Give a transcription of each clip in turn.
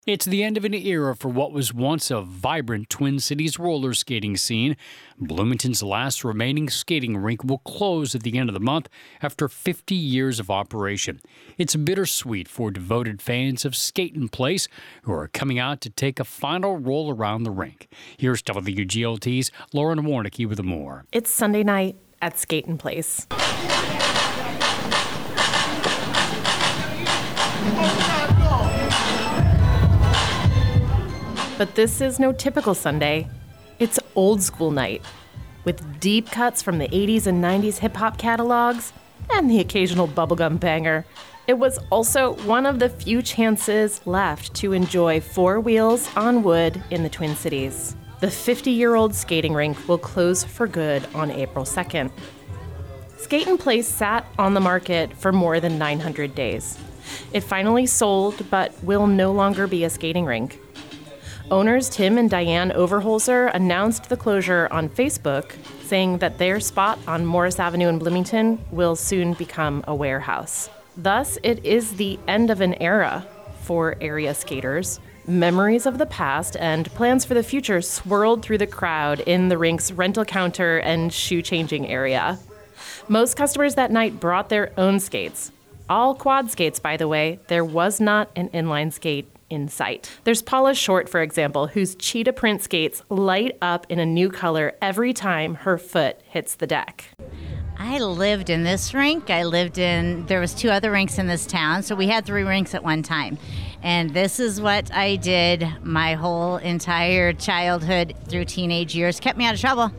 It's the end of an era for what was once a vibrant Twin Cities roller skating scene. Bloomington's last remaining skating rink will close at the end of the month after 50 years of operation. It's bittersweet for devoted fans of Skatin' Place who are coming out to take a final roll around the rink. Here's WGLT's Lauren Warnicki with more. It's Sunday night at Skatin' Place. But this is no typical Sunday. It's old school night, with deep cuts from the 80s and 90s hip-hop catalogs and the occasional bubblegum banger. It was also one of the few chances left to enjoy four wheels on wood in the Twin Cities. The 50-year-old skating rink will close for good on April 2nd. Skatin' Place sat on the market for more than 900 days. It finally sold, but will no longer be a skating rink. Owners Tim and Diane Overholzer announced the closure on Facebook, saying that their spot on Morris Avenue in Bloomington will soon become a warehouse. Thus, it is the end of an era for area skaters. Memories of the past and plans for the future swirled through the crowd in the rink's rental counter and shoe-changing area. Most customers that night brought their own skates. All quad skates, by the way. There was not an inline skate in sight. There's Paula Short, for example, whose cheetah print skates light up in a new color every time her foot hits the deck. I lived in this rink. There was two other rinks in this town, so we had three rinks at one time. And this is what I did my whole entire childhood through teenage years. Kept me out of trouble.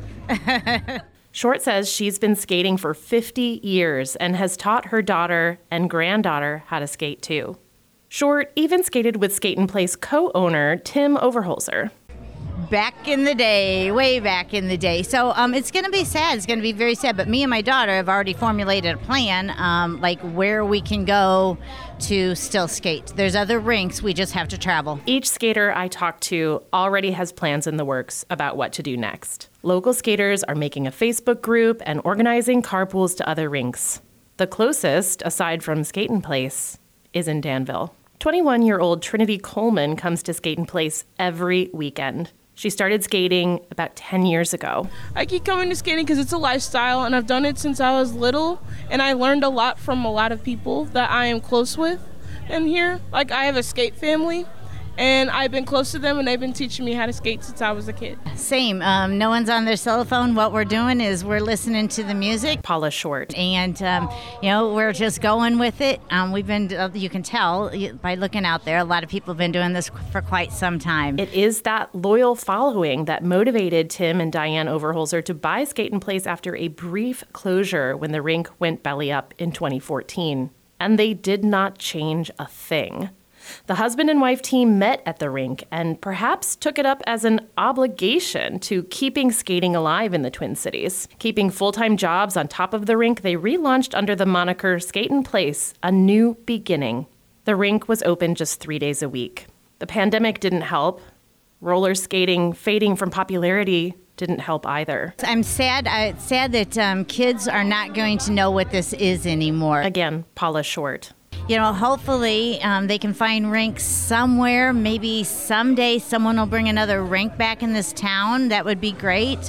Short says she's been skating for 50 years and has taught her daughter and granddaughter how to skate too. Short even skated with Skatin' Place co-owner Tim Overholzer. Back in the day, way back in the day. So it's going to be sad. It's going to be very sad. But me and my daughter have already formulated a plan, like where we can go to still skate. There's other rinks. We just have to travel. Each skater I talked to already has plans in the works about what to do next. Local skaters are making a Facebook group and organizing carpools to other rinks. The closest, aside from Skatin' Place, is in Danville. 21-year-old Trinity Coleman comes to Skatin' Place every weekend. She started skating about 10 years ago. I keep coming to skating because it's a lifestyle, and I've done it since I was little, and I learned a lot from a lot of people that I am close with in here. Like, I have a skate family, and I've been close to them, and they've been teaching me how to skate since I was a kid. Same. No one's on their cell phone. What we're doing is we're listening to the music. Paula Short. And, we're just going with it. We've been, you can tell by looking out there, a lot of people have been doing this for quite some time. It is that loyal following that motivated Tim and Diane Overholzer to buy Skatin' Place after a brief closure when the rink went belly up in 2014. And they did not change a thing. The husband and wife team met at the rink and perhaps took it up as an obligation to keeping skating alive in the Twin Cities. Keeping full-time jobs on top of the rink, they relaunched under the moniker Skatin' Place, a new beginning. The rink was open just 3 days a week. The pandemic didn't help. Roller skating fading from popularity didn't help either. I'm sad. It's sad that kids are not going to know what this is anymore. Again, Paula Short. Hopefully they can find rinks somewhere. Maybe someday someone will bring another rink back in this town. That would be great.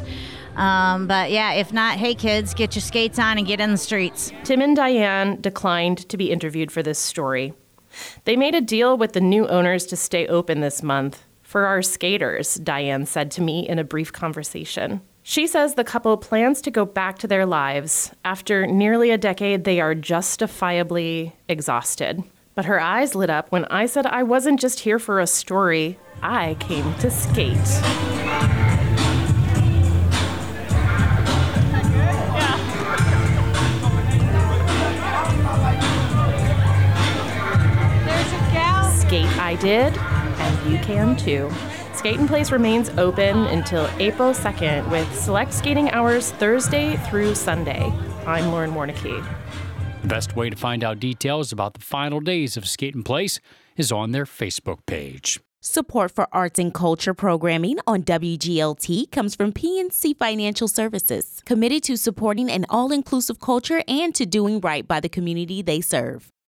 But yeah, if not, hey kids, get your skates on and get in the streets. Tim and Diane declined to be interviewed for this story. They made a deal with the new owners to stay open this month. For our skaters, Diane said to me in a brief conversation. She says the couple plans to go back to their lives. After nearly a decade, they are justifiably exhausted. But her eyes lit up when I said I wasn't just here for a story. I came to skate. Skate I did, and you can too. Skatin' Place remains open until April 2nd with select skating hours Thursday through Sunday. I'm Lauren Warnicki. The best way to find out details about the final days of Skatin' Place is on their Facebook page. Support for arts and culture programming on WGLT comes from PNC Financial Services, committed to supporting an all-inclusive culture and to doing right by the community they serve.